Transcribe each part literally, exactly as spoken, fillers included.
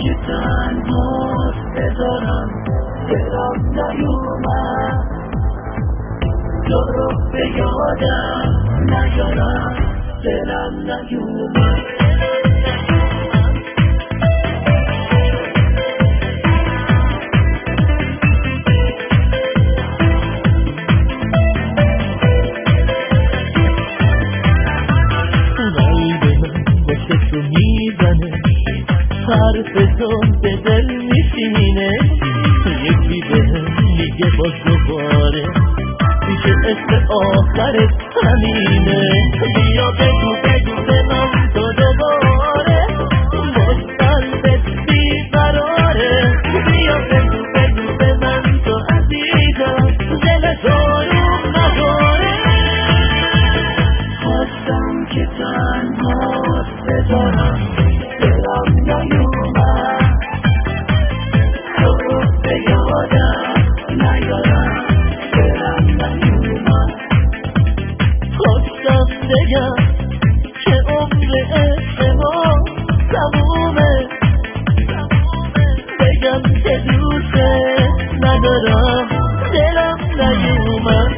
که تنهاست بذارم دلم نیومد تو رو به یادم نیارم دلم نیومد حرف تو به دل میشینه یکی بهم میگه باز دوباره میشه اسم آخرت همینه بیا بگو بگو به من تو دوباره باز قلبت بیقراره بیا بگو بگو به من تو عزیزم دل تو رو نداره خواستم که تنهاست بذارم دلم نیومد تو رو به یادم نیارم دلم نیومد خواستم بگم که عمر عشق ما تمومه بگم که دوست ندارم دلم نیومد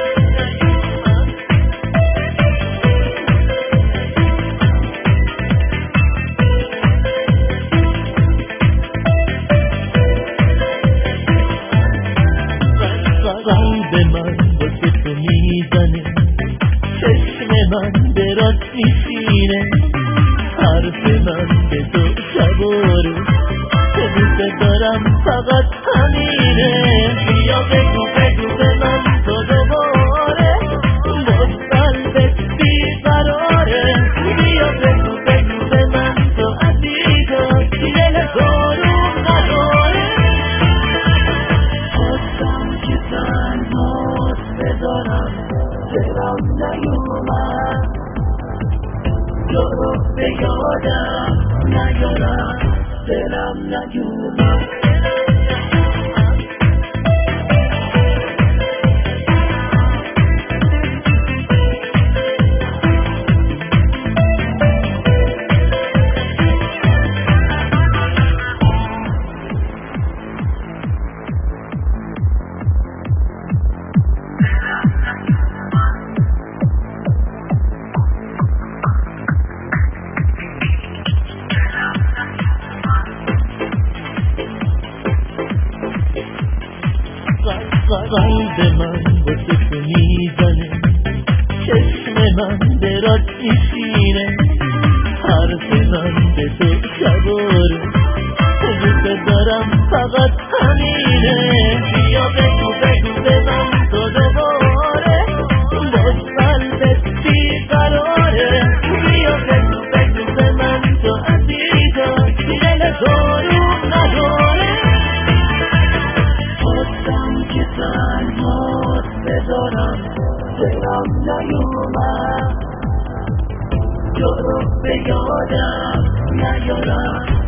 قلب من واسه تو میزنه چشم من به راست میشینه حرف من به تو شب و روز تو دوست دارم فقط همینه بیا بگو بگو به من تو دوباره باز قلبت بیقراره بیا بگو بگو به من تو عزیزم دل تو رو نداره خواستم که تنهاست بذارم دلم نیومد تو رو به یادم نیارم دلم نیومد قلب من واسه تو میزنه چشم من به راست میشینه حرف من به تو شب و روز دوست دارم فقط همینه بیا بگو بگو به من تو دوباره باز قلبت بیقراره بیا بگو بگو به من تو عزیزم دل تو رو نداره خواستم که تنهاست بذارم دلم نیومد تو رو به یادم نیارم